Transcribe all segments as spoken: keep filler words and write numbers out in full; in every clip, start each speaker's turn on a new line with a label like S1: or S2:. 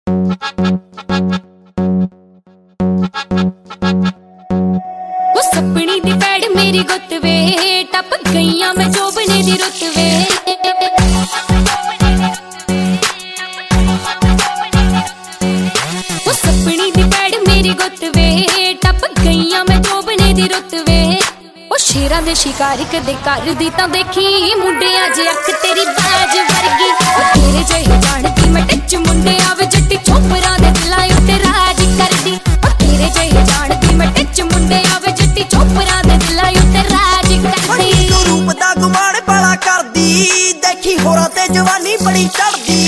S1: सपनी दी पैड़ मेरी गुत वे टप गईया मैं जोबने दी रुत वे सपनी दी पैड़ मेरी गुत वे टप गईया मैं जोबने दी रुत वे शेरां दे शिकार कदे कर दी तां देखी मुंडिया जे अख तेरी बाज वर्गी तेरे जही जानदी मैं टच मुंडे आवे जट्टी चोपरां दे दिलां उत्ते राज करदी तेरे जही जानदी मैं टच मुंडे आवे जट्टी चोपरां दे दिलां उत्ते राज करदी
S2: तू रूप दा गुमान बड़ा करदी देखी होरां ते जवानी बड़ी चढ़दी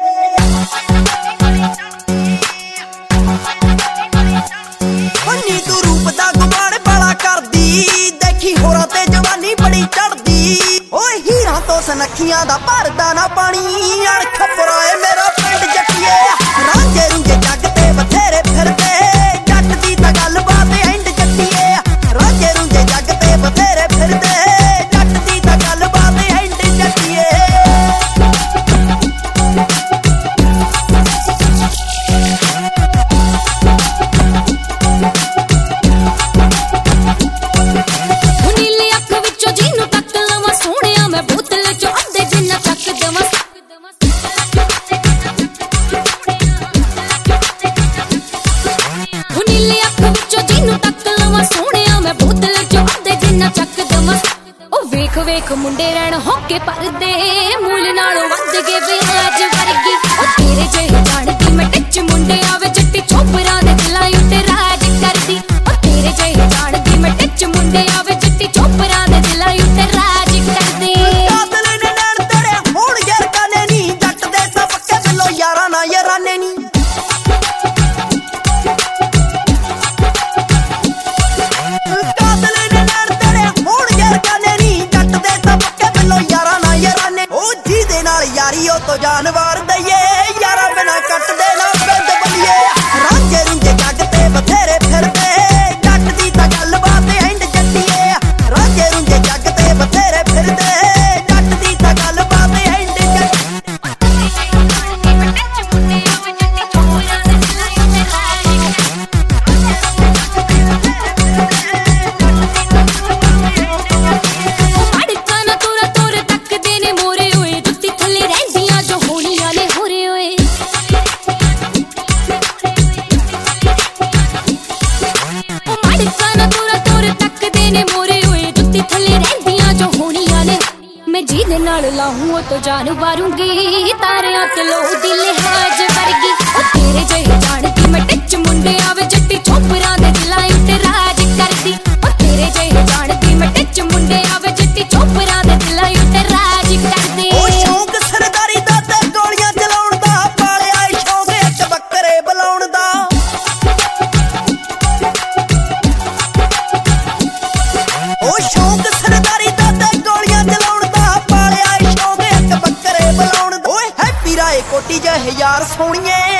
S2: तू रूप दा गुमान बड़ा करदी होरां ते जवानी बड़ी चढ़दी ओए हीरां तो सनखियां दा भरदा ना पानी अणख पराए मेरा पिंड जट्टिए रांझे रूंझे जग ते बथेरे फिरदे जट दी तां गल बात एंड जट्टिए रांझे रूंझे जग ते बथेरे फिरदे जट दी तां गल बात एंड जट्टिए
S1: वेख मुंडे रहन होके परदे मूल नालों वध गए ब्याज वर्गी तेरे जही जानदी मैं टच मुंडे आवे जट्टी चोपरां दे दिलां उत्ते राज करदी तेरे जही जानदी मैं टच मुंडे आवे जट्टी चोपरां दे दिलां उत्ते राज करदी
S2: कातल ने नैन तेरे होण यार काने नी जट दे सब पक्के बिलो यारां ना याराने नी यारी ओ तो जानवर दईए यारा बिना कट दे ना पिंड बलिए रांझे रूंझे जग ते बथेरे फिरदे जट दी तां गल बात एंड जट्टिए रांझे रूंझे जग ते बथेरे फिरदे जट दी तां गल बात एंड
S1: जीदे नाल लाहूं तो जान वारूंगी तारियां ते लो दी लिहाज वर्गी तेरे जही जानदी मैं टच मुंडे आवे जट्टी चोपरां दे दिलां उत्ते राज करदी तेरे जही जानदी मैं टच मुंडे आवे जट्टी चोपरां दे दिलां उत्ते राज करदी
S2: ओ शौक सरदारी दा ते गोलियां चलाउण दा पालिया शौक इक बकरे बुलाउण दा ओ शौक सरदारी दा ते गोलियां चलाउण कोटी जह यार सोनिए